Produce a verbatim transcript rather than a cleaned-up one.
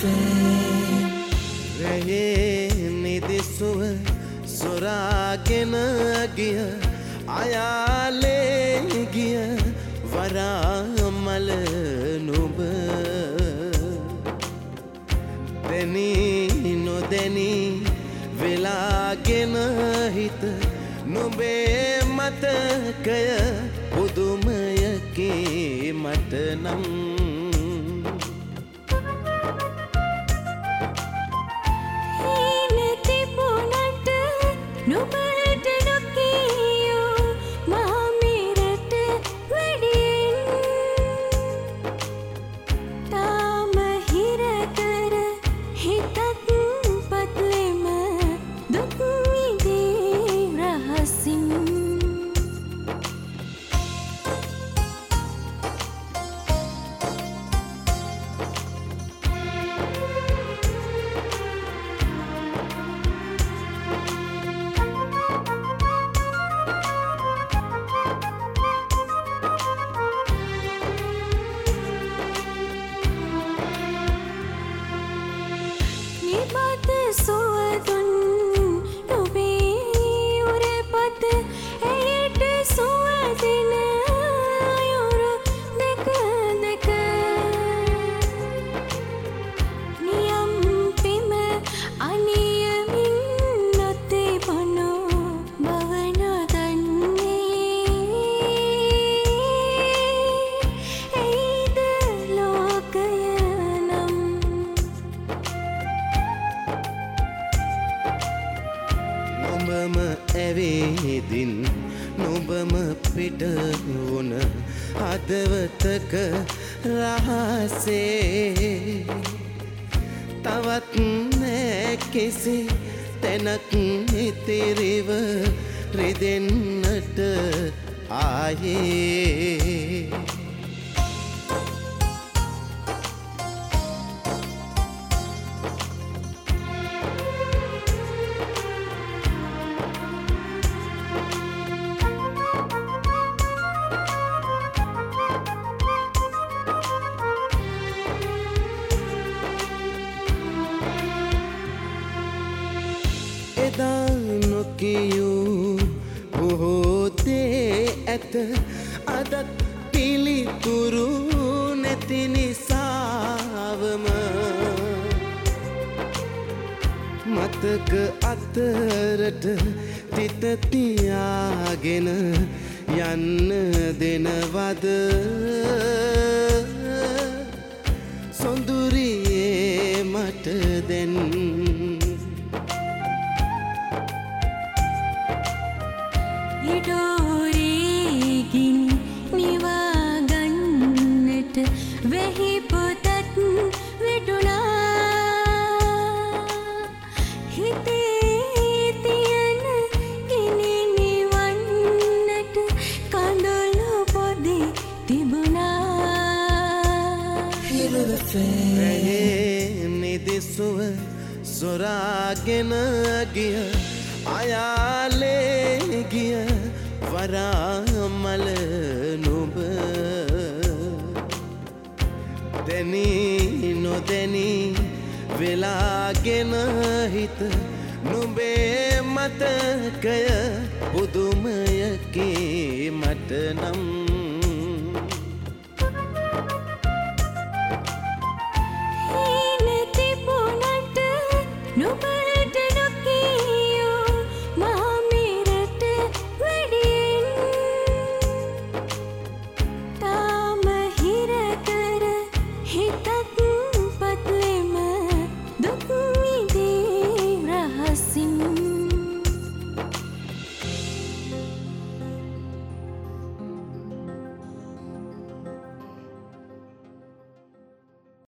රැයේ නිදිසුව සොරාගෙන ගිය අයාලේ ගිය වරාමල නුඹ දැනී නොදැනී වෙලාගෙන හිත නුඹේ මතකය පුදුමයකේ මට නම් නුඹට නොකියූ මාමිරට වැඩියෙන් තාම හිර කර හිතත් පත්ලෙම දුක් විඳී රහසින් නිබත සුවදුන් නුඹේ උරපත එයට සුවදින අයුරු දෙක දෙක නියම් පිම අනියමින් නොතිබුණු බව නොදන්නේ එයිද ලෝකය නම් නුඹම ඇවේදින් නුඹම පිට වුණ හදවතක රහසේ තවත් නෑ කිසි තැනක් ඉතිරිව රිදෙන්නට ආයේ එදා නොකියූ බොහෝ දේ ඇත අදත් පිළිතුරු නැති නිසාවම මතක අතරට තිත තියාගෙන යන්න දෙනවද සොඳුරියේ මට දැන් ඉඩෝරේගින් නිවාගන්නට වෙහි පොතත් වැටුණා හිතේ තියන ගිනි නිවන්නට කඳුළු පොදි තිබුණා රැයේ නිදිසුව සොරාගෙන ගිය අයාලේ ගිය වරාමල නුඹ දැනී නොදැනී වෙලාගෙන හිත නුඹේ මතකය පුදුමයකේ මට නම්